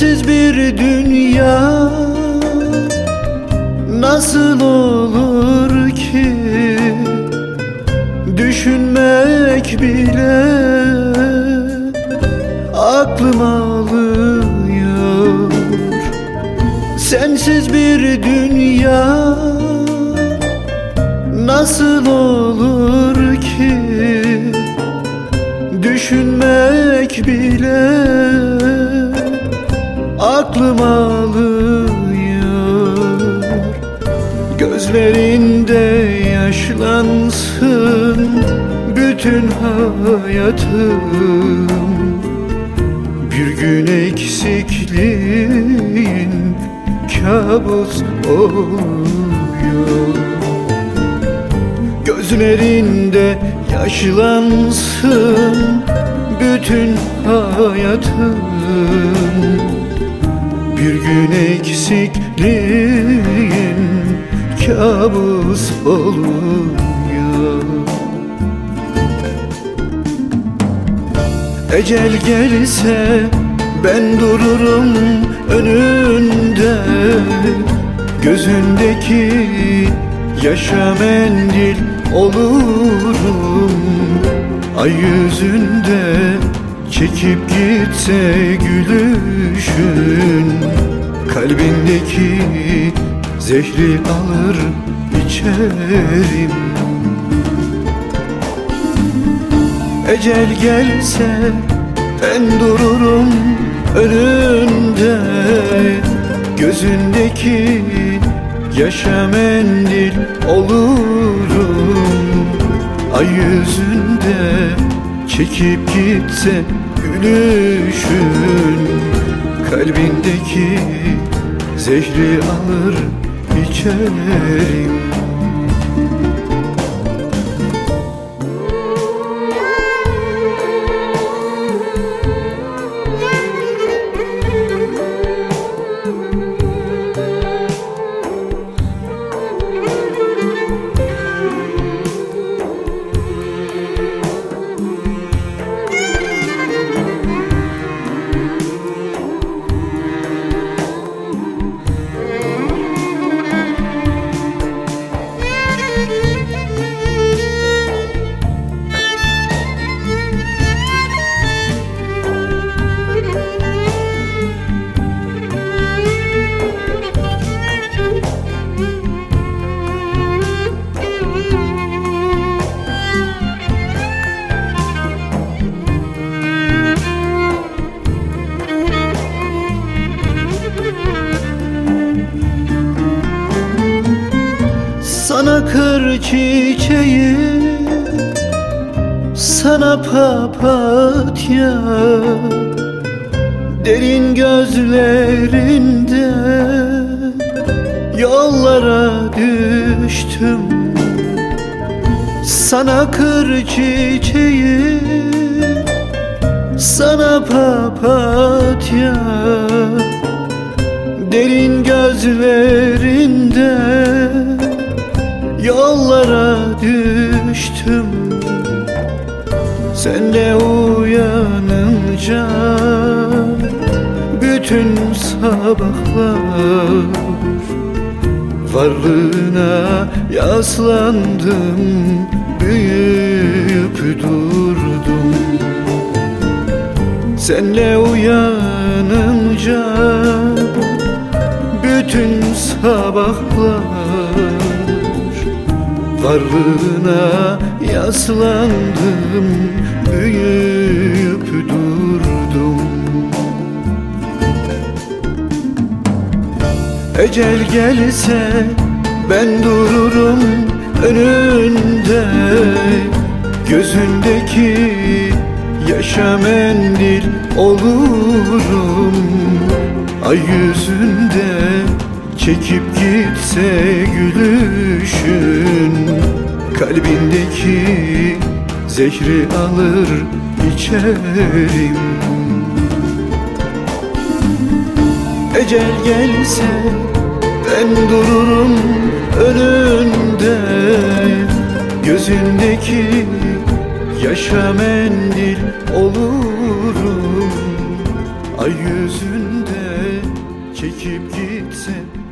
Sensiz bir dünya nasıl olur ki? Düşünmek bile aklım alıyor. Sensiz bir dünya nasıl olur ki? Düşünmek bile aklım alıyor. Gözlerinde yaşlansın bütün hayatım. Bir gün eksikliğin kabus oluyor. Gözlerinde yaşlansın bütün hayatım. Bir gün eksikliğin kabus oluyor. Ecel gelse ben dururum önünde. Gözündeki yaşa mendil olurum. Ay yüzünde çekip gitse gülüşün. Kalbindeki zehri alır içerim. Ecel gelse ben dururum önünde. Gözündeki yaşa mendil olurum. Ay yüzünde çekip gitse gülüşün. Kalbindeki zehri alır içerim. Sana kır çiçeği, sana papatya. Derin gözlerinde yollara düştüm. Sana kır çiçeği, sana papatya. Derin gözlerinde yollara düştüm. Sen de uyanınca bütün sabahlar varlığına yaslandım, büyüyüp durdum. Senle uyanınca bütün sabahlar varlığına yaslandım, büyüyüp durdum. Ecel gelse ben dururum önünde. Gözündeki yaşa mendil olurum. Ay yüzünde çekip gitse gülüşün. Kalbindeki zehri alır içerim. Ecel gelse ben dururum önünde. Gözündeki yaşa mendil olurum. Ay yüzünde çekip gitsen